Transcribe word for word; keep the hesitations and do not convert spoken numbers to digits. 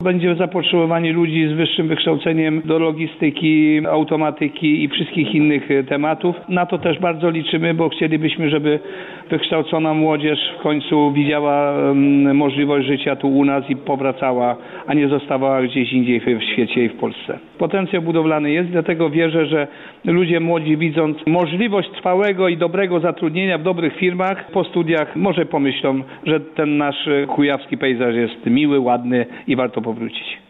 Będzie zapotrzebowanie ludzi z wyższym wykształceniem do logistyki, automatyki i wszystkich innych tematów. Na to też bardzo liczymy, bo chcielibyśmy, żeby wykształcona młodzież w końcu widziała możliwość życia tu u nas i powracała, a nie zostawała gdzieś indziej w świecie i w Polsce. Potencjał budowlany jest, dlatego wierzę, że ludzie młodzi, widząc możliwość trwałego i dobrego zatrudnienia w dobrych firmach, po studiach może pomyślą, że ten nasz kujawski pejzaż jest miły, ładny i warto powrócić.